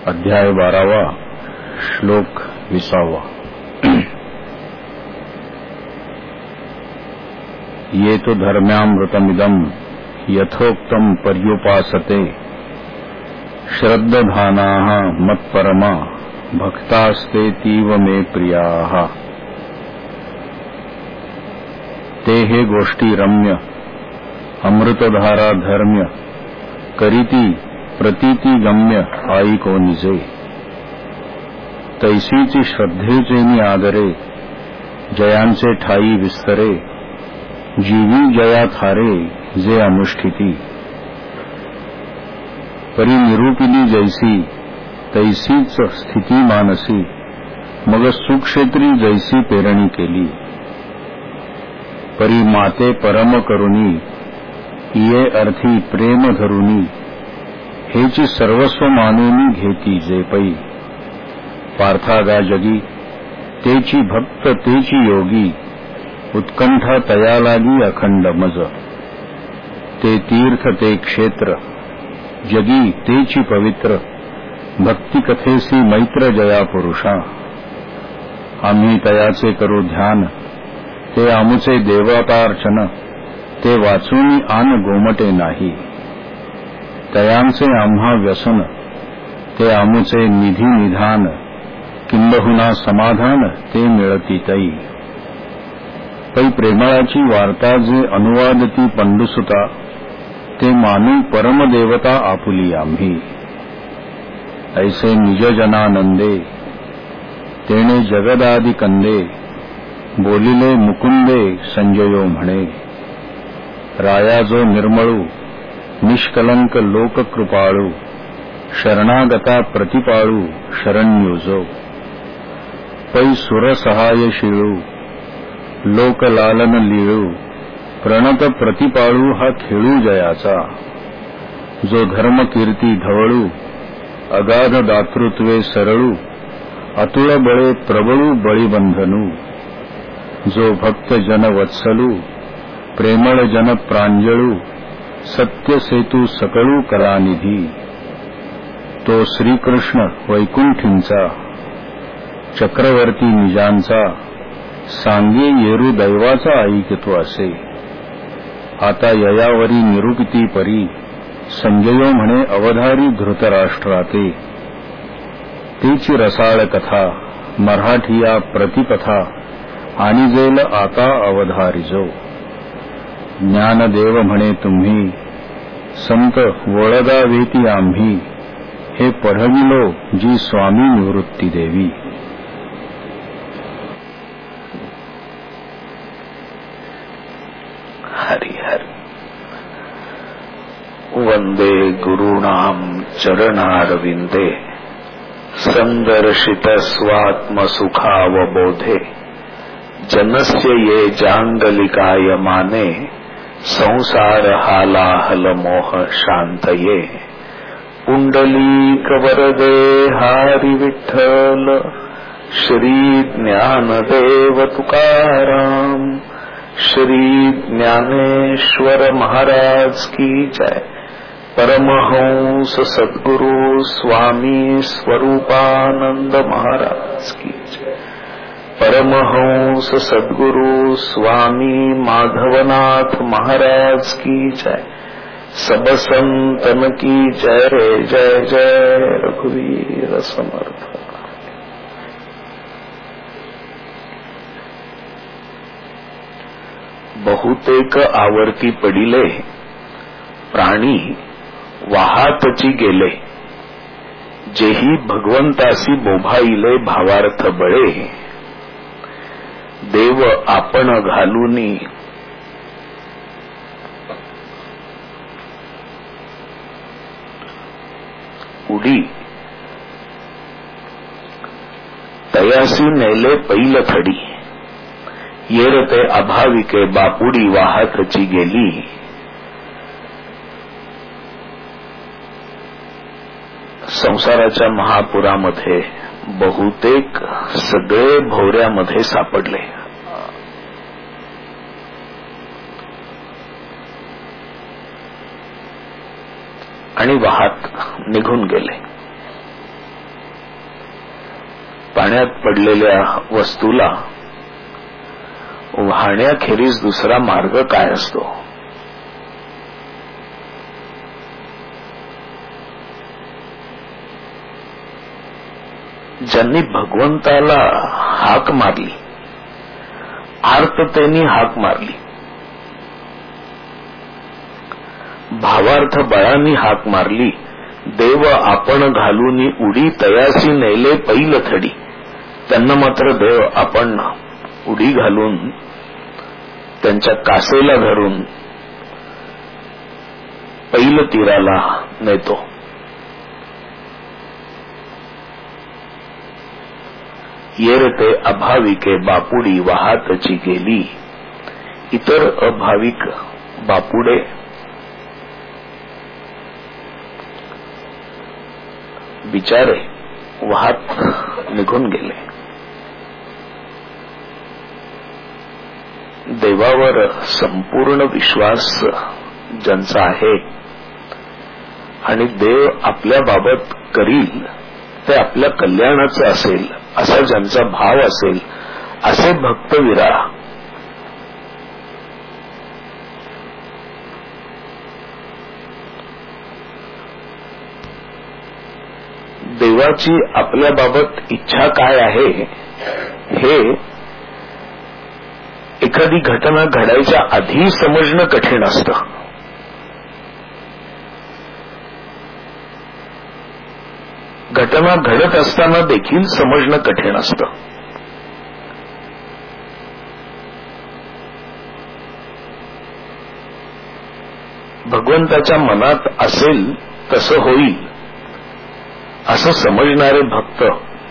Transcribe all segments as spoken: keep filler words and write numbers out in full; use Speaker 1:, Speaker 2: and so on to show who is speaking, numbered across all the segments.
Speaker 1: अध्याय बारावा श्लोक विसावा। ये तो धर्म्यामृतमिदं यथोक्तं पर्युपासते श्रद्धानाः मत्परमा भक्तास्तेतीव मे प्रियाः। ते हे गोष्टी रम्य अमृतधारा धर्म्य करीती प्रतीती गम्य आईको निजे। तैसीची श्रद्धेचेनी आदरे जयांचे ठाई विस्तरे जीवी जया थारे जे अनुष्ठिती। परी निरूपिली जैसी तैसीच स्थिती मानसी मग सुक्षेत्री जैसी पेरणी केली। परी माते परम करुणी इये अर्थी प्रेम धरुनी हेची सर्वस्व मानूनी घेती जे पै। पार्थागा जगी तेची भक्त तेची योगी उत्कंठा तया लागी अखंड मज। ते तीर्थ ते क्षेत्र जगी तेची पवित्र भक्ती कथेसी मैत्र जया पुरुषा। आम्ही तयाचे करू ध्यान ते आमुचे देवतार्चन ते वाचूनी आन गोमटे नाही। तयांचे आम्हा व्यसन ते आमुचे निधी निधान किंबहुना समाधान ते मिळती तई। पै प्रेमळाची वार्ता जे अनुवादती पंडुसुता ते मानू परमदेवता आपुली आम्ही। ऐसे निजजनानंदे तेणे जगदादि कंदे बोलिले मुकुंदे संजयो म्हणे। राया जो निर्मळू निष्कलंक लोक कृपाळू शरणागता प्रतिपाळू शरण्युजो। पै सुर सहाय शिळू लोकलालन लीळू प्रणत प्रतिपाळू हा खेळू जयाचा। जो धर्म कीर्ती धवळू अगाध दातृत्वे सरळू अतुळ बळे प्रबळू बळीबंधनू। जो भक्त जन वत्सलू प्रेमळ जन प्रांजळू सत्य सेतू सकळू कलानिधी। तो श्रीकृष्ण वैकुंठींचा चक्रवर्ती निजांचा सांगे येरू दैवाचा ऐकतो असे। आता ययावरी निरूपिती परी संजयो म्हणे अवधारी धृतराष्ट्राते। तेची रसाळ कथा मराठिया प्रतिकथा आणि जेल आता अवधारिजो। ज्ञानदेव म्हणे तुम्ही संत वळगावेती आम्ही हे पढविलो जी स्वामी निवृत्ती देवी।
Speaker 2: हरिहर वंदे गुरूणाम चरणारविंदे संदर्शित स्वात्मसुखावबोधे। जनस्य ये जांगलिकाय माने संसार हालाहल मोह शांतये। पुंडलीक वरदे हारी विठ्ठल श्री ज्ञानदेव तुकाराम श्री ज्ञानेश्वर महाराज की जय। परमहंस सद्गुरु स्वामी स्वरूपानंद महाराज की जय। परमहंस सद्गुरु स्वामी माधवनाथ महाराज की जय। सब संतन की जय जय जय रघुवीर समर्थ। बहुतेक आवर्ती पडिले प्राणी वाहातची गेले। जेही भगवंतासी बोभाईले भावार्थ बळे। देव आपण घालूनी उडी तयासी नेले पैल थडी। येरते अभाविके बापुडी वाहतची गेली। संसाराच्या महापुरामध्ये बहुतेक सगळे भोवऱ्यामध्ये सापडले। आणि वाहत निघून गेले। पाण्यात पडलेल्या वस्तूला वाहण्याखेरीज दुसरा मार्ग काय असतो? ज्यांनी भगवंताला हाक मारली, आर्ततेनी हाक मारली, भावार्थ बळांनी हाक मारली, देव आपण घालूनी उडी तयासी नेले पैल थडी, त्यांना मात्र देव आपण उडी घालून त्यांच्या कासेला धरून पैल तीराला नेतो. येरते अभाविके बापुडी वाहातची गेली, इतर अभाविक बापुडे बिचारे वाहत निघून गेले. देवावर संपूर्ण विश्वास ज्यांचा आहे आणि देव आपल्या बाबत करील ते आपल्या कल्याणाचं असेल असा ज्यांचा भाव असेल, असे भक्त विरा देवाची आपल्या बाबत इच्छा काय आहे हे एखादी घटना घडायच्या आधी समजणं कठीण असतं. घटना घडत असताना देखील समजणं कठीण असतं. भगवंताच्या मनात असेल तसं होईल असं समजणारे भक्त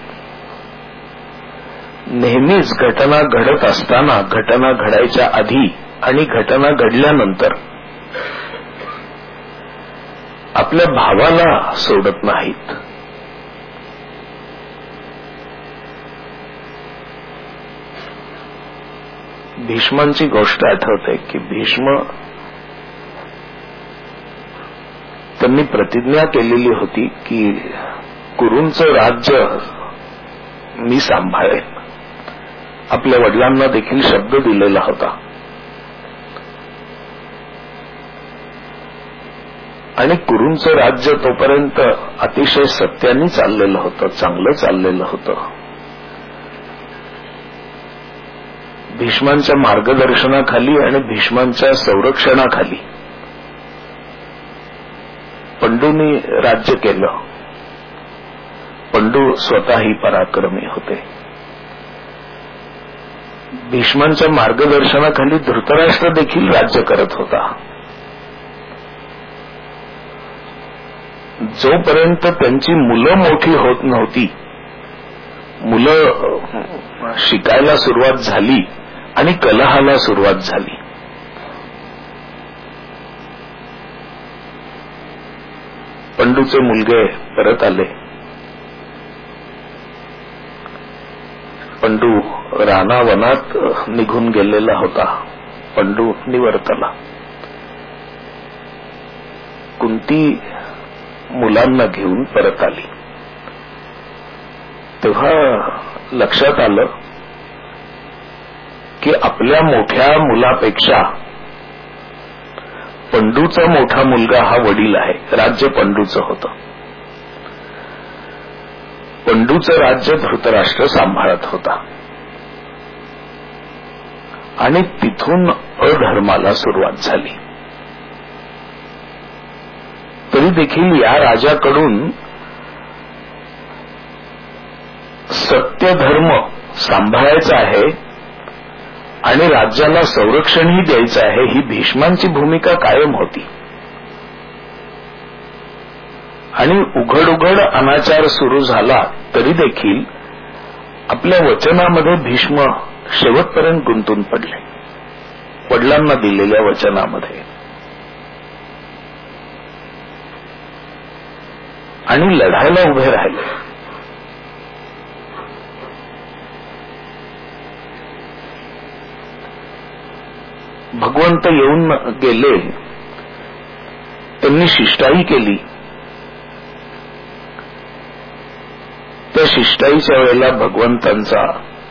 Speaker 2: नेहमीच घटना घडत असताना, घटना घडायच्या आधी आणि घटना घडल्यानंतर आपल्या भावाला सोडत नाहीत. भीष्मांची गोष्ट आठवते की भीष्म त्यांनी प्रतिज्ञा केलेली होती की कुरूंचं राज्य मी सांभाळेन. आपल्या वडिलांना देखील शब्द दिलेला होता आणि कुरूंचं राज्य तोपर्यंत अतिशय सत्याने चाललेलं होतं, चांगलं चाललेलं होतं. भीष्मांच्या मार्गदर्शनाखाली आणि भीष्मांच्या संरक्षणाखाली पंडूंनी राज्य केलं. पंडू स्वतःही पराक्रमी होते. भीष्मांच्या मार्गदर्शनाखाली धृतराष्ट्र देखील राज्य करत होता. जोपर्यंत त्यांची मुलं मोठी होत नव्हती, मुलं शिकायला सुरुवात झाली आणि कलहाला सुरुवात झाली. पंडूचे मुलगे परत आले. पंडू रानावनात निघून गेलेला होता. पंडू निवर्तला. कुंती मुलांना घेऊन परत आली. तेव्हा लक्षात आलं की आपल्या मोठ्या मुलापेक्षा पंडूचा मोठा मुलगा हा वडील आहे. राज्य पंडूचं होतं. पंडूचं राज्य धृतराष्ट्र सांभाळत होता आणि तिथून अधर्माला सुरुवात झाली. तरी देखील या राजाकडून सत्य धर्म सांभाळायचा आहे आणि राज्याला संरक्षणही द्यायचं आहे, ही भीष्मांची भूमिका कायम होती. आणि उघड उघड अनाचार सुरू झाला तरी देखील आपल्या वचनामध्ये भीष्म शेवटपर्यंत गुंतून पडले. वडिलांना दिलेल्या वचनामध्ये आणि लढायला उभे राहिले. भगवंत येऊन गेले. त्यांनी शिष्टाई केली. त्या शिष्टाईच्या वेळेला भगवंतांचा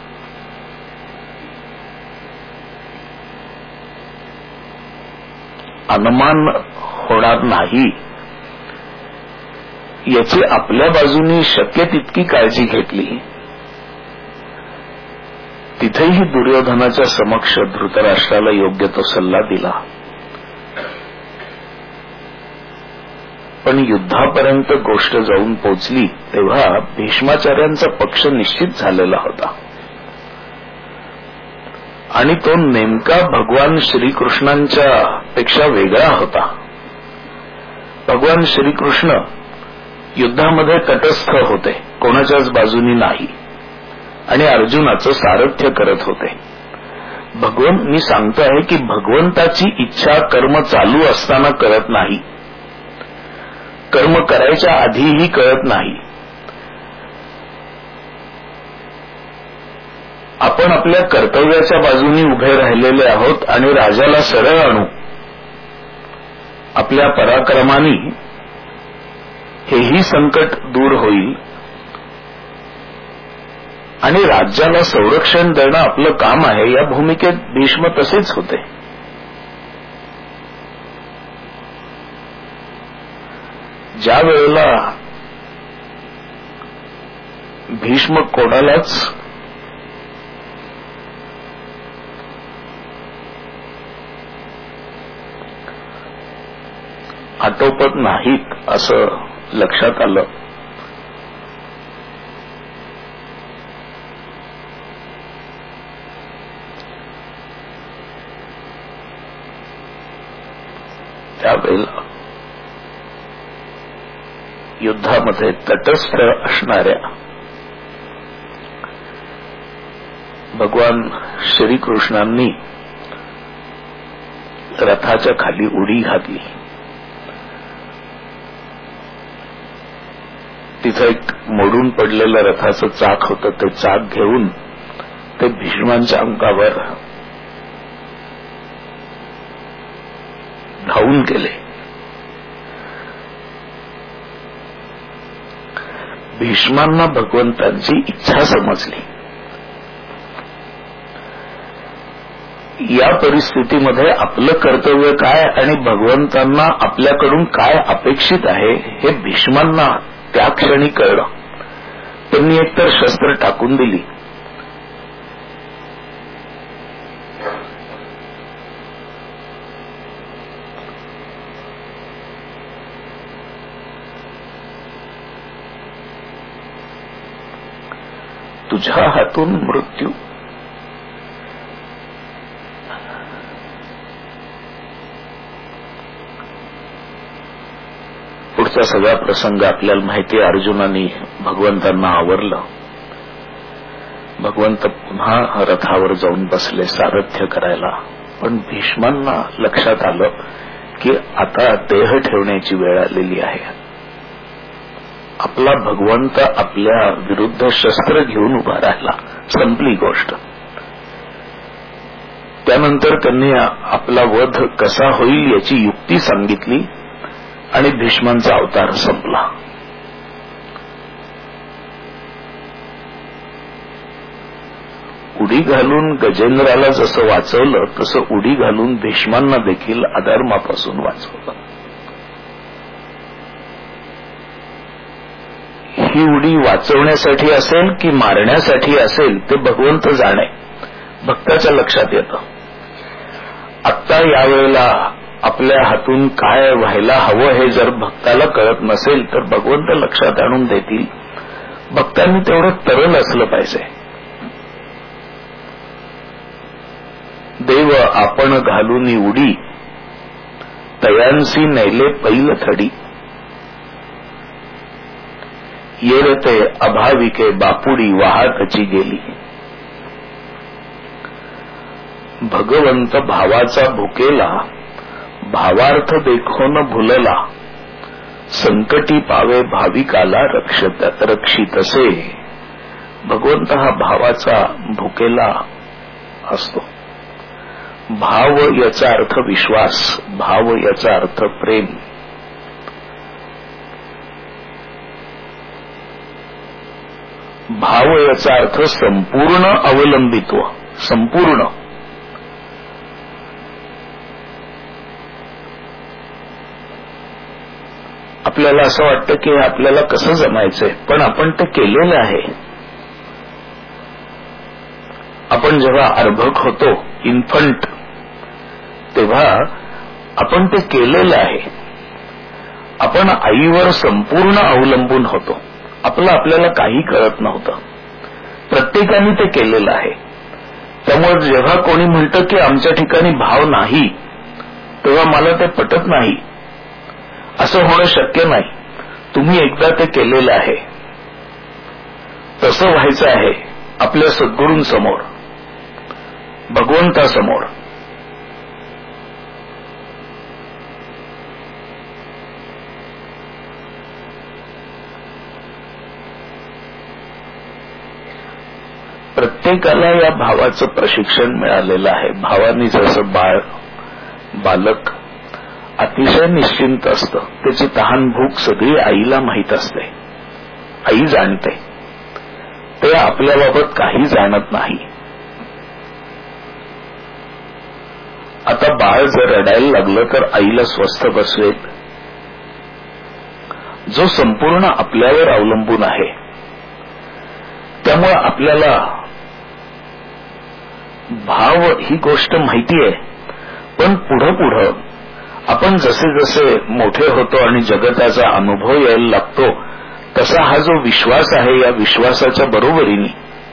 Speaker 2: अनुमान होणार नाही याची आपल्या बाजूनी शक्य तितकी काळजी घेतली. तिथेही दुर्योधनाच्या समक्ष धृतराष्ट्राला योग्य तो सल्ला दिला. पण युद्धापर्यंत गोष्ट जाऊन पोचली तेव्हा भीष्माचार्यांचा पक्ष निश्चित झालेला होता आणि तो नेमका भगवान श्रीकृष्णांच्या पेक्षा वेगळा होता. भगवान श्रीकृष्ण युद्धामध्ये तटस्थ होते, कोणाच्याच बाजूनी नाही, आणि अर्जुनाचं सारथ्य करत होते. भगवंत मी सांगतो आहे की भगवंताची इच्छा कर्म चालू असताना करत नाही, कर्म करायच्या आधीही कळत नाही. आपण आपल्या कर्तव्याच्या बाजूनी उभे राहिलेले आहोत आणि राजाला सरळ आणू आपल्या पराक्रमाने हेही संकट दूर होईल आणि राज्याला संरक्षण देणं आपलं काम आहे, या भूमिकेत भीष्म तसेच होते. ज्या वेळेला भीष्म कोणालाच आटोपत नाहीत असं लक्षात आलं, त्यावेळेला युद्धामध्ये तटस्थ असणाऱ्या भगवान श्रीकृष्णांनी रथाच्या खाली उडी घातली. तिथं एक मोडून पडलेलं रथाचं चाक होतं, ते चाक घेऊन ते भीष्मांच्या अंगावर धावून गेले. भीष्मांना भगवंतांची इच्छा समजली. या परिस्थितीमध्ये आपलं कर्तव्य काय आणि भगवंतांना आपल्याकडून काय अपेक्षित आहे हे भीष्मांना त्या क्षणी कळलं. त्यांनी एकतर शस्त्र टाकून दिली, तुझ्या हातून मृत्यू, पुढचा सगळा प्रसंग आपल्याला माहिती आहे. अर्जुनाने भगवंतांना आवरलं. भगवंत पुन्हा रथावर जाऊन बसले सारथ्य करायला. पण भीष्मांना लक्षात आलं की आता देह ठेवण्याची वेळ आलेली आहे. आपला भगवंत आपल्या विरुद्ध शस्त्र घेऊन उभा राहिला, संपली गोष्ट. त्यानंतर त्यांनी आपला वध कसा होईल याची युक्ती सांगितली आणि भीष्मांचा अवतार संपला. उडी घालून गजेंद्राला जसं वाचवलं तसं उडी घालून भीष्मांना देखील अधर्मापासून वाचवलं. ही उडी वाचवण्यासाठी असेल की मारण्यासाठी असेल ते भगवंत जाणे, भक्ताच्या लक्षात येतं. आत्ता यावेळेला आपल्या हातून काय व्हायला हवं हे जर भक्ताला कळत नसेल तर भगवंत लक्षात आणून देतील. भक्तांनी तेवढं तरल असलं पाहिजे. देव आपण घालून उडी, तयांसी नेले पैल थडी, येरते अभाविके बापुडी वाहतची गेली. भगवंत भावाचा भुकेला, भावार्थ देखोन भुलला, संकटी पावे भाविकाला रक्षत रक्षितसे. भगवंत हा भावाचा भुकेला असतो. भाव याचा अर्थ विश्वास, भाव याचा अर्थ प्रेम. भाव याचा अर्थ संपूर्ण अवलंबित्व. संपूर्ण आपल्याला असं वाटतं की आपल्याला कसं जमायचंय, पण आपण ते केलेलं आहे. आपण जेव्हा अर्भक होतो, इन्फंट, तेव्हा आपण ते केलेलं आहे. आपण आईवर संपूर्ण अवलंबून होतो. आपलं आपल्याला काही कळत नव्हतं. प्रत्येकाने ते केलेलं आहे. त्यामुळे जेव्हा कोणी म्हणतं की आमच्या ठिकाणी भाव नाही, तेव्हा मला ते पटत नाही. असं होणं शक्य नाही. तुम्ही एकदा ते केलेलं आहे. तसं व्हायचं आहे आपल्या सद्गुरूंसमोर, भगवंतासमोर. प्रत्येकाला या भावाचं प्रशिक्षण मिळालेलं आहे. भावानी जसं बाळ बालक अतिशय निश्चिंत असतं. त्याची तहान भूक सगळी आईला माहीत असते. आई जाणते. ते आपल्याबाबत काही जाणत नाही. आता बाळ जर रडायला लागलं तर आईला स्वस्थ बसवेल, जो संपूर्ण आपल्यावर अवलंबून आहे. त्यामुळे आपल्याला भाव ही गोष्ट माहिती आहे, पण पुढं पुढं आपण जसे जसे मोठे होतो आणि जगताचा अनुभव यायला लागतो, तसा हा जो विश्वास आहे, या विश्वासाच्या बरोबरीने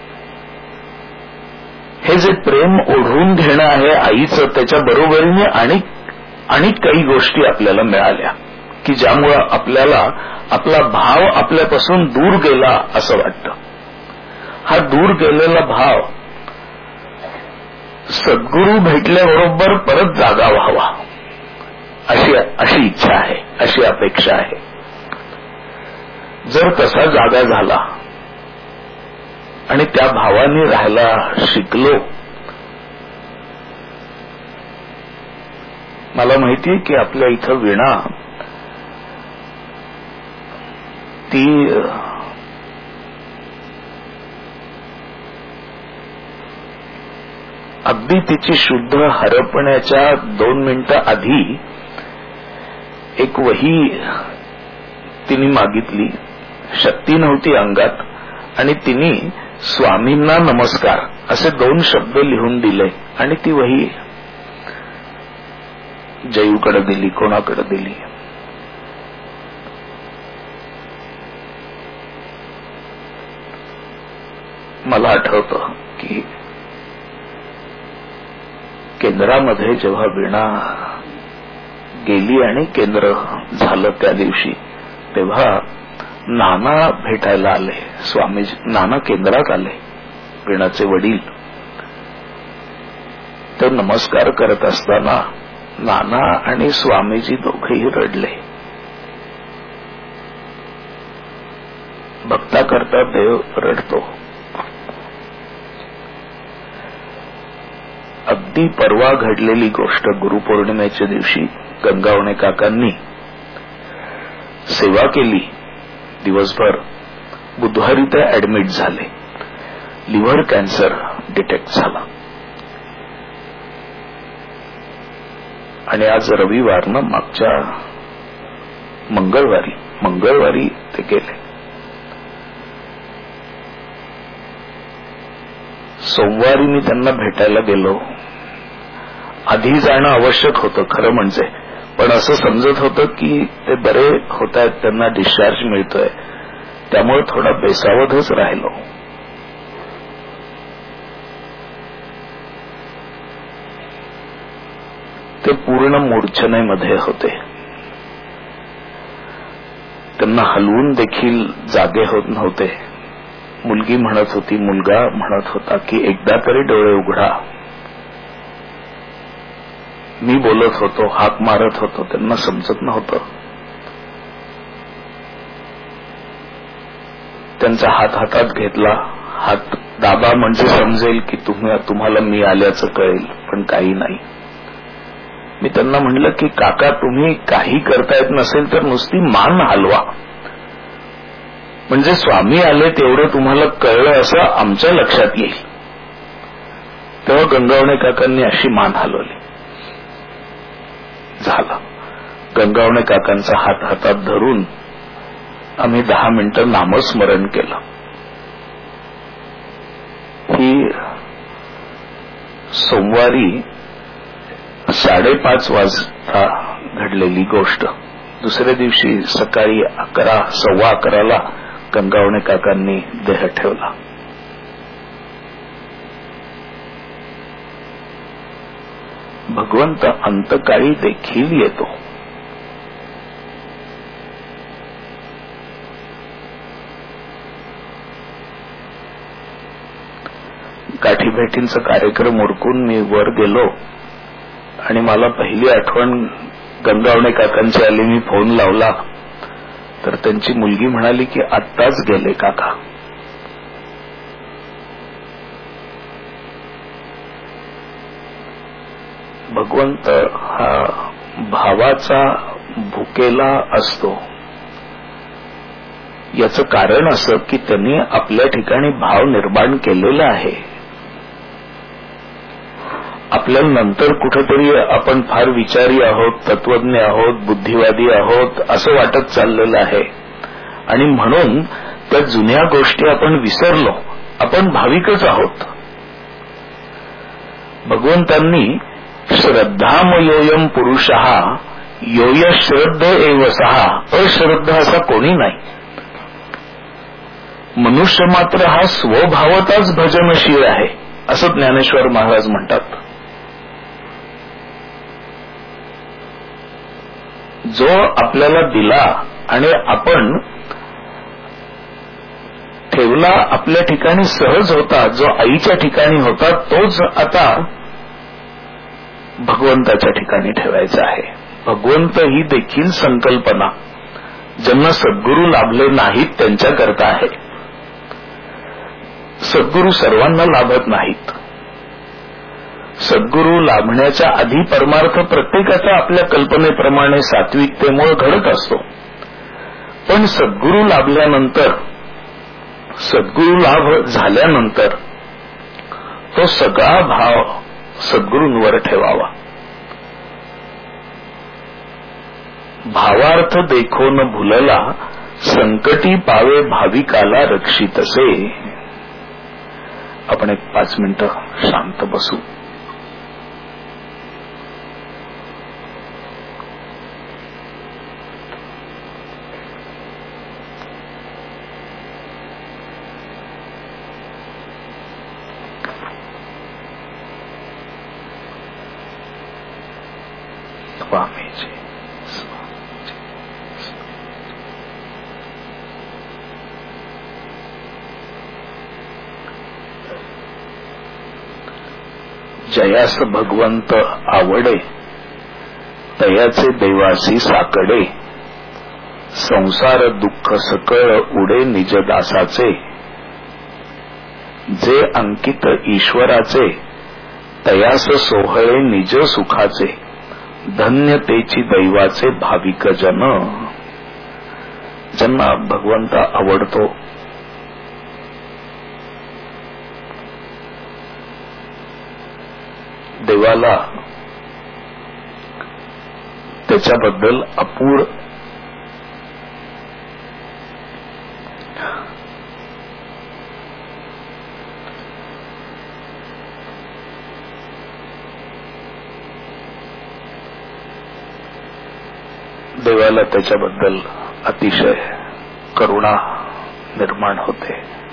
Speaker 2: हे जे प्रेम ओढून घेणं आहे आईचं, त्याच्या बरोबरीने आणि अनेक काही गोष्टी आपल्याला मिळाल्या की ज्यामुळं आपल्याला आपला भाव आपल्यापासून दूर गेला असं वाटतं. हा दूर गेलेला भाव सद्गुरू भेटल्याबरोबर परत जागा व्हावा अशी अशी इच्छा आहे, अशी अपेक्षा आहे. जर तसा जागा झाला आणि त्या भावाने राहायला शिकलो. मला माहितीये की आपल्या इथं वीणा ती अगदी तिची शुद्ध हरपण्याच्या दोन मिनिटं आधी एक वही तिने मागितली. शक्ती नव्हती अंगात आणि तिने स्वामींना नमस्कार असे दोन शब्द लिहून दिले आणि ती वही जयूकडे दिली, कोणाकडे दिली. मला आठवतं की केंद्रामध्ये जेव्हा वीणा गेली आणि केंद्र झालं त्या दिवशी, तेव्हा नाना भेटायला आले. स्वामीजी नाना केंद्रात आले, वीणाचे वडील. तर नमस्कार करत असताना नाना आणि स्वामीजी दोघेही रडले. भक्ता करता देव रडतो. अगदी परवा घडलेली गोष्ट, गुरुपौर्णिमेच्या दिवशी गंगावणे काकांनी सेवा केली दिवसभर. बुधवारी ते ऍडमिट झाले. लिव्हर कॅन्सर डिटेक्ट झाला आणि आज रविवारनं मागच्या मंगळवारी मंगळवारी ते गेले. सोमवारी मी त्यांना भेटायला गेलो. आधी जाणं आवश्यक होतं खरं म्हणजे, पण असं समजत होतं की ते बरे होत आहेत, त्यांना डिस्चार्ज मिळतोय, त्यामुळे थोडा बेसावधच राहिलो. ते पूर्ण मूर्छनेमध्ये होते. त्यांना हलवून देखील जागे होत नव्हते. मुलगी म्हणत होती, मुलगा म्हणत होता की एकदा तरी डोळे उघडा. मी बोलत होतो, हाक मारत होतो, त्यांना समजत नव्हतं. त्यांचा हात हातात घेतला. हात दाबा म्हणजे समजेल की तुम्ही तुम्हाला मी आल्याचं कळेल, पण काही नाही. मी त्यांना म्हणलं की काका, तुम्ही काही करता येत नसेल तर नुसती मान हलवा. म्हणजे स्वामी आले तेवढं तुम्हाला कळलं असं आमच्या लक्षात येईल. तेव्हा गंगावणे काकांनी अशी मान हलवली. झालं. गंगावणे काकांचा हात हातात धरून आम्ही दहा मिनिटं नामस्मरण केलं. ही सोमवारी साडेपाच वाजता घडलेली गोष्ट. दुसऱ्या दिवशी सकाळी अकरा सव्वा अकराला गंगावणे काकांनी देह ठेवला. भगवंत अंतकाळी देखील येतो. गाठीभेटींचा कार्यक्रम उरकून मी वर गेलो आणि मला पहिली आठवण गंगावणे काकांची आली. मी फोन लावला तर त्यांची मुलगी म्हणाली की आत्ताच गेले काका. भगवंत हा भावाचा भुकेला असतो. याचं कारण असं की त्यांनी आपल्या ठिकाणी भाव निर्माण केलेला आहे. आपल्याला नंतर कुठेतरी आपण फार विचारी आहोत, तत्वज्ञ आहोत, बुद्धिवादी आहोत असं वाटत चाललेलं आहे आणि म्हणून त्या जुन्या गोष्टी आपण विसरलो. आपण भाविकच आहोत. भगवंतांनी श्रद्धामयोयम पुरुषः योय श्रद्ध एव सहा, अश्रद्ध असा कोणी नाही. मनुष्य मात्र हा स्वभावताच भजनशील आहे असं ज्ञानेश्वर महाराज म्हणतात. जो आपल्याला दिला आणि आपण ठेवला आपल्या ठिकाणी सहज होता, जो आईच्या ठिकाणी होता तोच आता भगवंताच्या ठिकाणी ठेवायचा आहे. भगवंत ही देखील संकल्पना ज्यांना सद्गुरू लाभले नाहीत त्यांच्याकरता आहे. सद्गुरू सर्वांना लाभत नाहीत. सद्गुरू लाभण्याच्या आधी परमार्थ प्रत्येकाचा आपल्या कल्पनेप्रमाणे सात्विकतेमुळे घडत असतो. पण सद्गुरू लाभल्यानंतर, सद्गुरू लाभ झाल्यानंतर तो सगळा भाव सद्गुरूंवर ठेवावा. भावार्थ देखो न भुलला, संकटी पावे भाविकाला रक्षितसे. आपण एक पाच मिनिटं शांत बसू. स्वामीजी जयास भगवंत आवडे, तयाचे देवासी साकडे. संसार दुःख सकळ उडे निजदासाचे. जे अंकित ईश्वराचे, तयास सोहळे निज सुखाचे. धन्यतेची दैवाचे भाविक जन. ज्यांना भगवंत आवडतो देवाला त्याच्याबद्दल अपूर देवाला त्याच्याबद्दल अतिशय करुणा निर्माण होते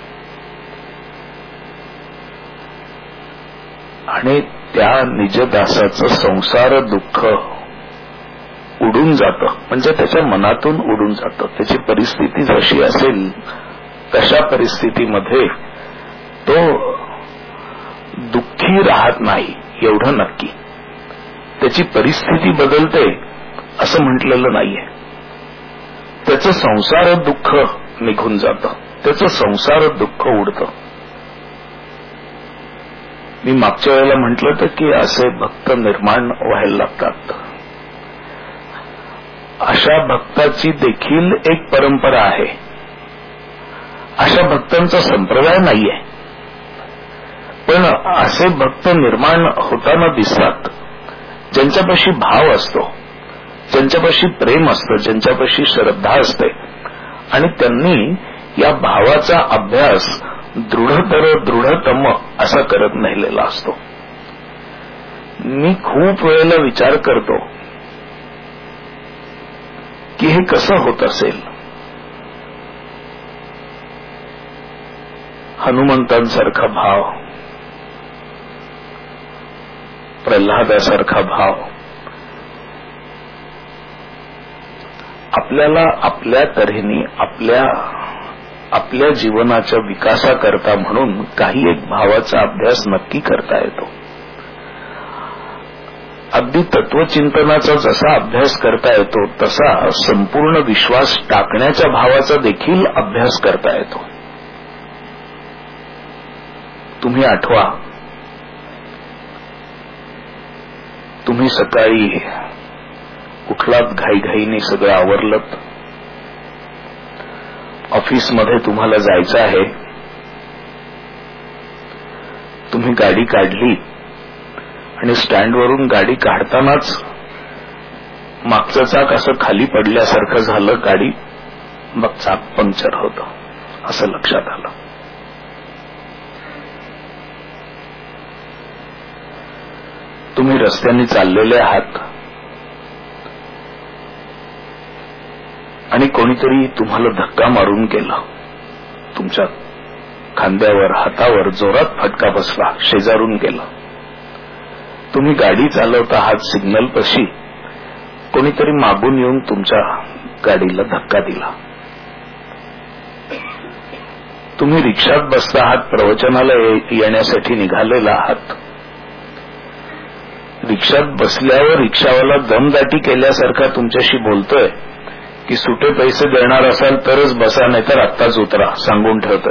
Speaker 2: आणि त्या निजदासाचं संसार दुःख उडून जातं. म्हणजे त्याच्या मनातून उडून जातं. त्याची परिस्थिती जशी असेल तशा परिस्थितीमध्ये तो दुःखी राहत नाही एवढं नक्की. त्याची परिस्थिती बदलते असं म्हटलेलं नाहीये. त्याचं संसार दुःख निघून जातं. त्याचं संसार दुःख उडतं. मी मागच्या वेळेला म्हटलं होतं की असे भक्त निर्माण व्हायला लागतात. अशा भक्ताची देखील एक परंपरा आहे. अशा भक्तांचा संप्रदाय नाहीये. पण असे भक्त निर्माण होताना दिसतात ज्यांच्यापाशी भाव असतो, ज्यांच्यापाशी प्रेम असतं, ज्यांच्यापाशी श्रद्धा असते आणि त्यांनी या भावाचा अभ्यास दृढतर दृढतम असा करत नेलेला असतो. मी खूप वेळेला विचार करतो की हे कसं होत असेल. हनुमंतांसारखा भाव, प्रल्हादासारखा भाव आपल्याला आपल्या तऱ्हेने आपल्या आपल्या जीवनाच्या विकासाकरता म्हणून काही एक भावाचा अभ्यास नक्की करता येतो. अगदी तत्वचिंतनाचा जसा अभ्यास करता येतो तसा संपूर्ण विश्वास टाकण्याच्या भावाचा देखील अभ्यास करता येतो. तुम्ही आठवा, तुम्ही सकाळी उठलात, घाईघाईने सगळं आवरलत, ऑफिसमध्ये तुम्हाला जायचं आहे, तुम्ही गाडी काढली आणि स्टँडवरून गाडी काढतानाच मागचं चाक असं खाली पडल्यासारखं झालं, गाडी मग चाक पंक्चर होतं असं लक्षात आलं. तुम्ही रस्त्याने चाललेले आहात आणि कोणीतरी तुम्हाला धक्का मारून गेला, तुमच्या खांद्यावर हातावर जोरात फटका बसला, शेजारून गेला. तुम्ही गाडी चालवत आहात, सिग्नल पाशी कोणीतरी मागून येऊन तुमच्या गाडीला धक्का दिला. तुम्ही रिक्षात बसला आहात, प्रवचनाला येण्यासाठी निघालेला आहात. रिक्षात बसल्यावर रिक्षावाला दमदाटी केल्यासारखा तुमच्याशी बोलतोय की सुटे पैसे देणार असाल तरच बसा, नाही तर आत्ताच उतरा, सांगून ठेवतोय.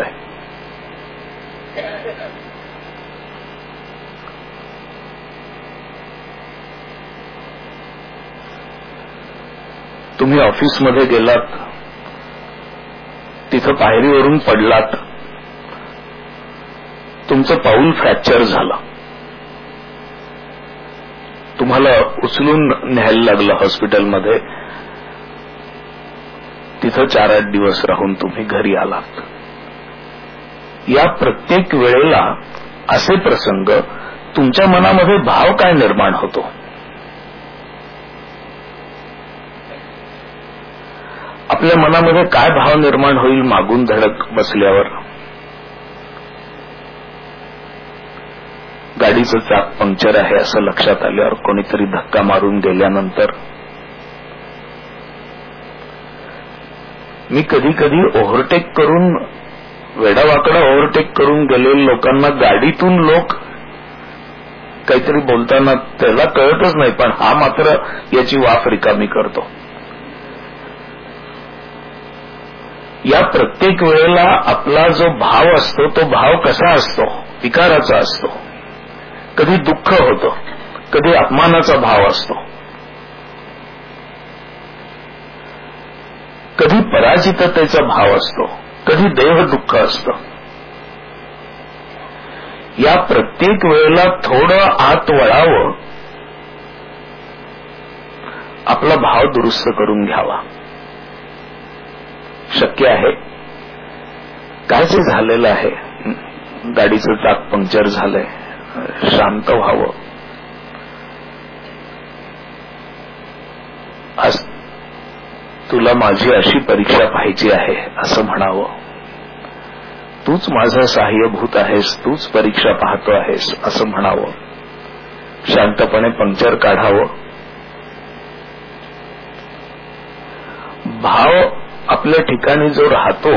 Speaker 2: तुम्ही ऑफिसमध्ये गेलात, तिथं पायरीवरून पडलात, तुमचं पाऊल फ्रॅक्चर झालं, तुम्हाला उचलून न्यायला लागलं हॉस्पिटलमध्ये. तिथं चार आठ दिवस राहून तुम्ही घरी आलात. या प्रत्येक वेळेला असे प्रसंग तुमच्या मनामध्ये भाव काय निर्माण होतो? आपल्या मनामध्ये काय भाव निर्माण होईल मागून धडक बसल्यावर? गाडीचं चाक पंक्चर आहे असं लक्षात आल्यावर, कोणीतरी धक्का मारून गेल्यानंतर. मी कधी कधी ओव्हरटेक करून, वेडावाकडा ओव्हरटेक करून गेलेल्या लोकांना गाडीतून लोक काहीतरी बोलताना त्याला कळतच नाही, पण हा मात्र याची वाफ रिकामी करतो. या प्रत्येक वेळेला आपला जो भाव असतो तो भाव कसा असतो? विकाराचा असतो. कधी दुःख होतं, कधी अपमानाचा भाव असतो, कधी पराजिततेचा भाव असतो, कधी देह दुःख असतं. या प्रत्येक वेळेला थोडं आत वळावं, आपला भाव दुरुस्त करून घ्यावा. शक्य आहे? काय जे झालेलं आहे, गाडीचं चाक पंक्चर झालंय, शांत व्हावं. आज तुला माझी अशी परीक्षा पाहायची आहे असं म्हणावं. तूच माझा सहाय्यभूत आहेस, तूच परीक्षा पाहतो आहेस असं म्हणावं. शांतपणे पंक्चर काढावं. भाव आपल्या ठिकाणी जो राहतो,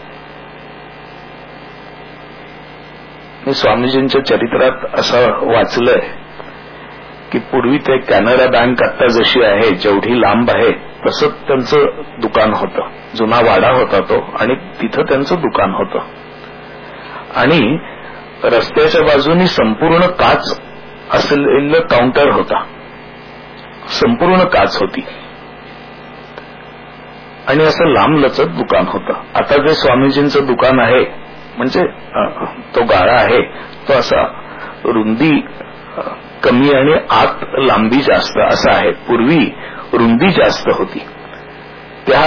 Speaker 2: मी स्वामीजींच्या चरित्रात असं वाचलंय की पूर्वी ते कॅनरा बँक आता जशी आहे, जेवढी लांब आहे तसं त्यांचं दुकान होतं. जुना वाडा होता तो, आणि तिथं त्यांचं दुकान होतं. आणि रस्त्याच्या बाजूनी संपूर्ण काच असलेलं काउंटर होता, संपूर्ण काच होती. आणि असं लांबलचक दुकान होतं. आता जे स्वामीजींचं दुकान आहे म्हणजे तो गाळा आहे तो असा रुंदी कमी आणि आत लांबी जास्त असं आहे. पूर्वी रुंदी जास्त होती. त्या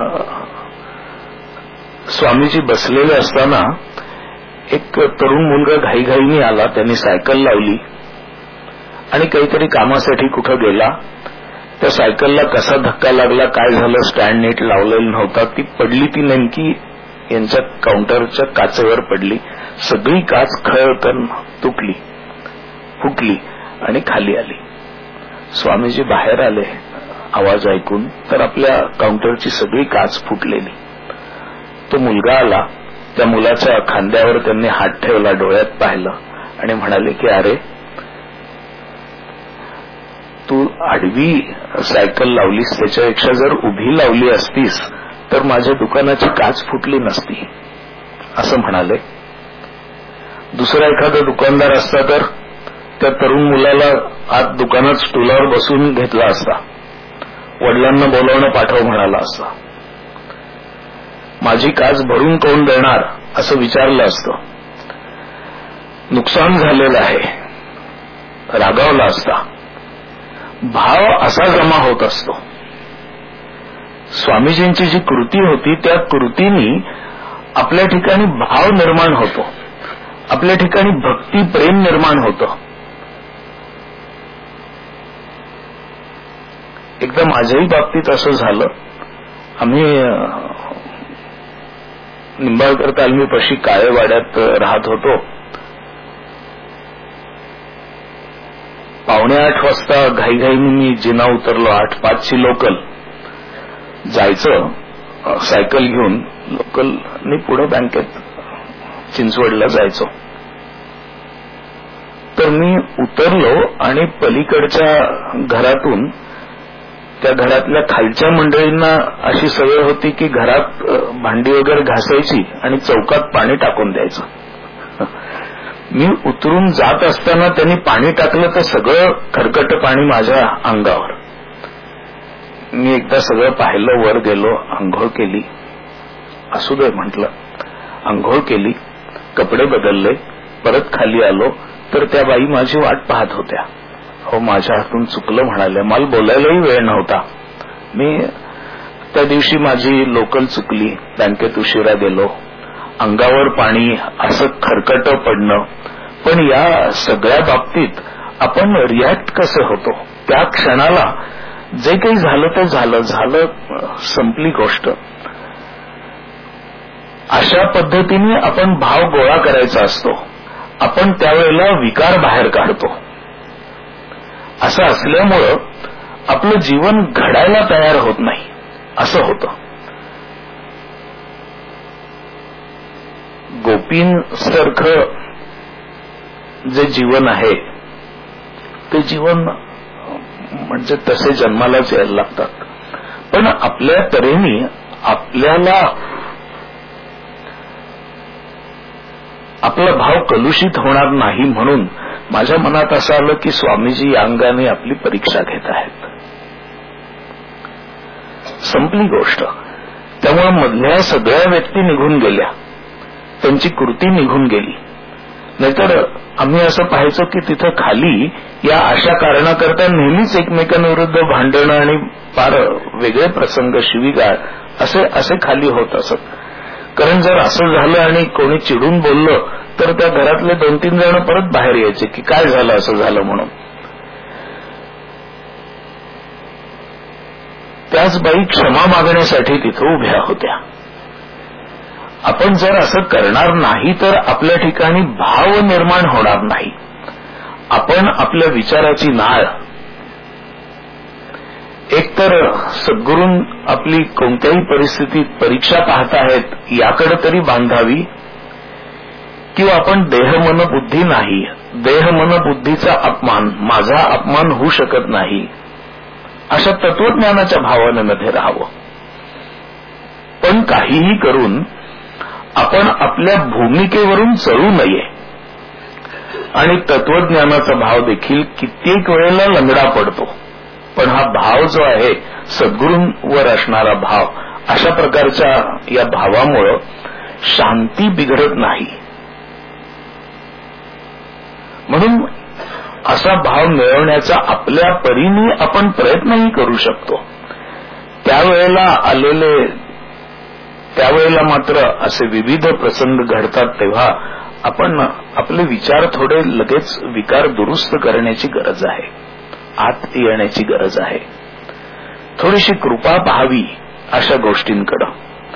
Speaker 2: स्वामीजी बसलेले असताना एक तरुण मुलगा घाईघाईने आला. त्यांनी सायकल लावली आणि काहीतरी कामासाठी कुठं गेला. त्या सायकलला कसा धक्का लागला, काय झालं, स्टँड नीट लावलेला नव्हता. ती पडली, ती नेमकी यांच्या काउंटरच्या काचेवर पडली. सगळी काच खळखळ तुटली, फुटली आणि खाली आली. स्वामीजी बाहेर आले आवाज ऐकून, तर आपल्या काउंटरची सगळी काच फुटलेली. तो मुलगा आला. त्या मुलाच्या खांद्यावर त्यांनी हात ठेवला, डोळ्यात पाहिलं आणि म्हणाले की अरे तू आडवी सायकल लावलीस, त्याच्यापेक्षा जर उभी लावली असतीस तर माझ्या दुकानाची काच फुटली नसती, असं म्हणाले. दुसरा एखादा दुकानदार असता तर त्या तरुण मुलाला आत दुकानात स्टूलावर बसून घेतला असता, वडिलांना बोलावणं पाठव म्हणाला असता. माझी काच भरून कोण देणार असं विचारलं असतं. नुकसान झालेलं आहे, रागावला असता. भाव असा जमा होत असतो. स्वामीजींची जी कृती होती त्या कृतीनी आपल्या ठिकाणी भाव निर्माण होतो, आपल्या ठिकाणी भक्ती प्रेम निर्माण होतं. एकदा माझ्याही बाबतीत असं झालं. आम्ही निंबाळकर तालमीपाशी काळेवाड्यात राहत होतो. पावणे आठ वाजता घाईघाईने मी जिना उतरलो. आठ पाचची लोकल जायचं, सायकल घेऊन लोकलनी पुढे बँकेत चिंचवडला जायचो. तर मी उतरलो आणि पलीकडच्या घरातून, त्या घरातल्या खालच्या मंडळींना अशी सवय होती की घरात भांडी वगैरे घासायची आणि चौकात पाणी टाकून द्यायचं. मी उतरून जात असताना त्यांनी पाणी टाकलं तर सगळं खरकट पाणी माझ्या अंगावर. मी एकदा सगळं पाहिलं, वर गेलो, आंघोळ केली. असू दे म्हटलं. आंघोळ केली, कपडे बदलले, परत खाली आलो तर त्या बाई माझी वाट पाहत होत्या. हो माझ्या हातून चुकलं म्हणाले. मला बोलायलाही वेळ नव्हता. मी त्या दिवशी माझी लोकल चुकली, बँकेत उशिरा गेलो, अंगावर पाणी, असं खरकट पडणं. पण या सगळ्या बाबतीत आपण रिॲक्ट कसं होतो, त्या क्षणाला जे काही झालं ते झालं झालं संपली गोष्ट. अशा पद्धतीने आपण भाव गोळा करायचा असतो. आपण त्यावेळेला विकार बाहेर काढतो. असं असल्यामुळं आपलं जीवन घडायला तयार होत नाही, असं होतं. गोपींसारखं जे जीवन आहे ते जीवन म्हणजे तसे जन्मालाच यायला लागतात. पण आपल्या तऱ्हेने आपल्याला आपला भाव कलुषित होणार नाही म्हणून माझ्या मनात असं आलं की स्वामीजी या अंगाने आपली परीक्षा घेत आहेत. संपली गोष्ट. त्यामुळे मधल्या सगळ्या व्यक्ती निघून गेल्या, त्यांची कृती निघून गेली. नाहीतर आम्ही असं पाहायचो की तिथं खाली या अशा कारणाकरता नेहमीच एकमेकांविरुद्ध भांडणं आणि फार वेगळे प्रसंग, शिवीगाळ असे असे खाली होत असत. कारण जर असं झालं आणि कोणी चिडून बोललं तर त्या घरातले दोन तीन जण परत बाहेर यायचे की काय झालं, असं झालं म्हणून. त्याच बाई क्षमा मागण्यासाठी तिथं उभ्या होत्या. आपण जर असं करणार नाही तर आपल्या ठिकाणी भाव निर्माण होणार नाही. आपण आपल्या विचाराची नाळ एकतर सद्गुरून आपली कोणत्याही परिस्थितीत परीक्षा पाहताहेत याकडे तरी बांधावी, किंवा आपण देहमन बुद्धी नाही, देहमन बुद्धीचा अपमान, माझा अपमान होऊ शकत नाही, अशा तत्वज्ञानाच्या भावनेमध्ये राहावं. पण काहीही करून आपण आपल्या भूमिकेवरून चढू नये. आणि तत्वज्ञानाचा भाव देखील कित्येक वेळेला लंगडा पडतो. पण हा भाव जो आहे सद्गुरूंवर असणारा भाव अशा प्रकारच्या या भावामुळं शांती बिघडत नाही. म्हणून असा भाव मिळवण्याचा आपल्या परीने आपण प्रयत्नही करू शकतो. त्यावेळेला आलेले त्यावेळेला मात्र असे विविध प्रसंग घडतात तेव्हा आपण आपले विचार थोडे लगेच विकार दुरुस्त करण्याची गरज आहे, आत येण्याची गरज आहे. थोडीशी कृपा पाहावी अशा गोष्टींकडं.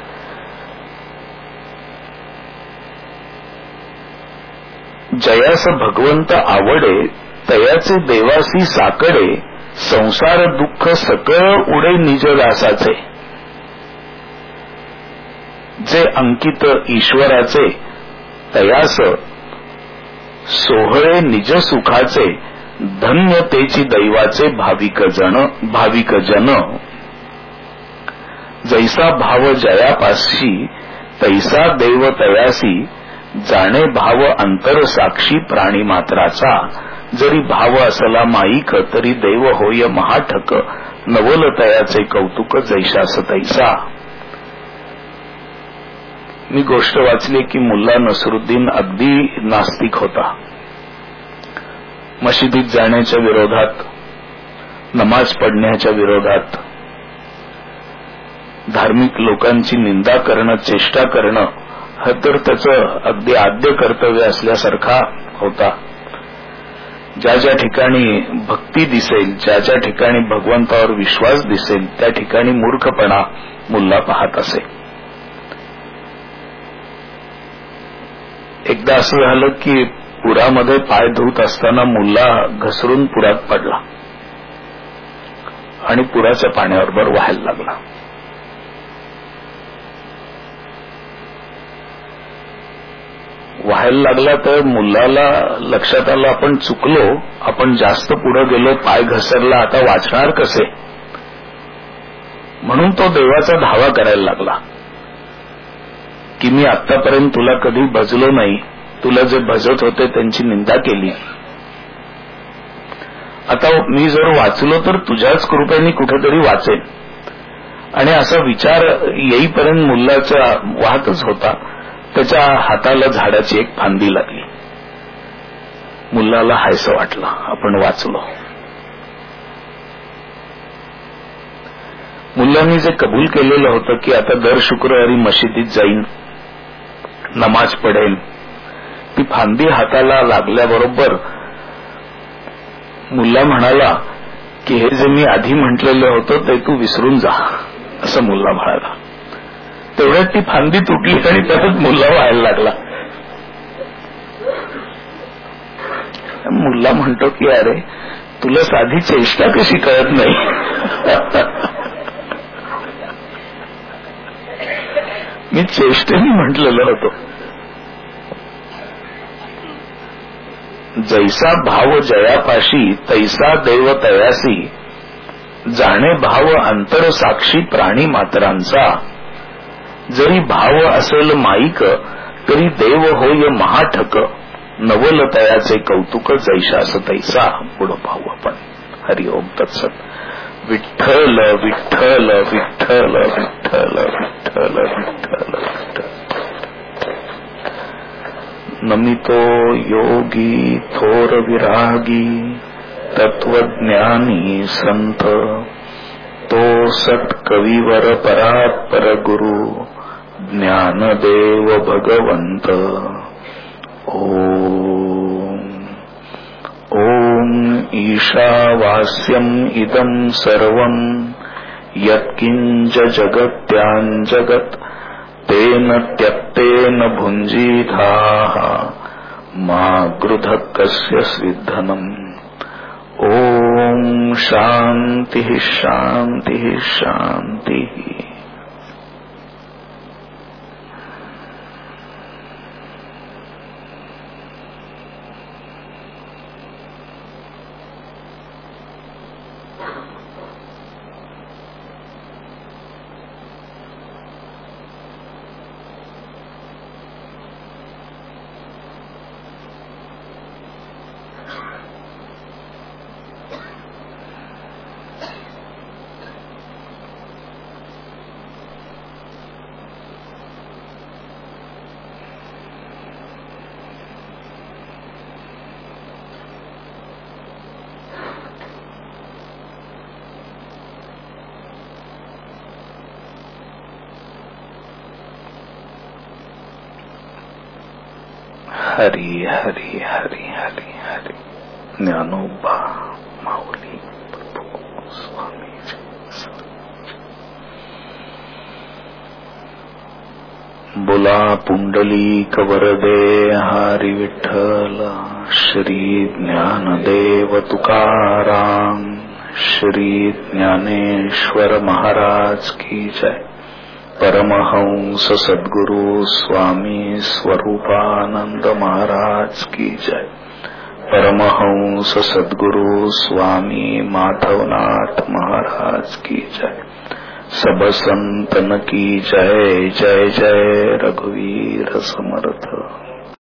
Speaker 2: जयास भगवंत आवडे तयाचे देवासी साकडे संसार दुःख सकळ उडे निजदासाचे. जे अंकित ईश्वराचे तयास सोहळे निज सुखाचे धन्य तेची दैवाचे भाविक जन भाविक जन. जैसा भाव जयापाशी तैसा देव तयासी जाणे भाव अंतर साक्षी प्राणी मात्राचा. जरी भाव असला माईक तरी देव होय महाठक नवल तयाचे कौतुक जैशास तैसा. मी गोष्ट वाचली की मुल्ला नसरुद्दीन अगदी नास्तिक होता. मशिदीत जाण्याच्या विरोधात, नमाज पढण्याच्या विरोधात, धार्मिक लोकांची निंदा करणं, चेष्टा करणं हा तर त्याचं अगदी आद्य कर्तव्य असल्यासारखा होता. ज्या ज्या ठिकाणी भक्ती दिसेल, ज्या ज्या ठिकाणी भगवंतावर विश्वास दिसेल त्या ठिकाणी मूर्खपणा मुल्ला पाहत असे. एकदा असं झालं की पुरामध्ये पाय धुत असताना मुल्ला घसरून पुरात पडला आणि पुराच्या पाण्याबरोबर वाहायला लागला. व्हायला लागला तर मुलाला लक्षात आलं आपण चुकलो, आपण जास्त पुढे गेलो, पाय घसरला, आता वाचणार कसे. म्हणून तो देवाचा धावा करायला लागला की मी आतापर्यंत तुला कधी भजलो नाही, तुला जे भजत होते त्यांची निंदा केली, आता मी जर वाचलो तर तुझ्याच कृपेने कुठेतरी वाचेन. आणि असा विचार येईपर्यंत मुलाचा वाहतच होता. त्याच्या हाताला झाडाची एक फांदी लागली. मुलाला हायसं वाटलं, आपण वाचलो. मुलांनी जे कबूल केलेलं होतं की आता दर शुक्रवारी मशिदीत जाईन, नमाज पडेल, ती फांदी हाताला लागल्याबरोबर मुल्ला म्हणाला की हे जे मी आधी म्हटलेलं होतं ते तू विसरून जा, असं मुल्ला म्हणाला. तेवढ्यात ती फांदी तुटली आणि परत मुल्ला व्हायला लागला. मुल्ला म्हणतो की अरे तुला साधी चेष्टा कशी कळत नाही. मी चेष्टेने म्हटलेलं होतो. जैसा भाव जयापाशी तैसा देव तयासी जाणे भाव अंतर साक्षी प्राणी मात्रांचा. जरी भाव असेल माईक तरी देव होय महाठक नवल तयाचे कौतुक जैशास तैसा. पुढं पाहू आपण. हरिओम तत्सत. विठ्ठल विठ्ठल विठ्ठल विठ्ठल विठ्ठल विठ्ठल विठ्ठल. नमितो योगी थोर विरागी तत्वज्ञानी संत तो सत कविवर परात्पर गुरु ज्ञानदेव भगवंत. ओम ओम ईशावास्यम इदं सर्वं यत्किंच जगत्यां जगत् तेन त्यक्तेन भुञ्जीथाः मा गृधः कस्य स्विद्धनम्. ओम शांति शांति शांति. हरी हरी हरी हरी हरी. ज्ञानोबा माऊली प्रभू स्वामी. बोला पुंडलीक वरदे हरी विठ्ठल. श्री ज्ञानदेव तुकाराम. श्री ज्ञानेश्वर महाराज की जय. परमहंस सद्गुरु स्वामी स्वरूपानंद महाराज की जय. परमहंस सद्गुरु स्वामी माधवनाथ महाराज की जय. सब संतन की जय. जय जय रघुवीर समर्थ.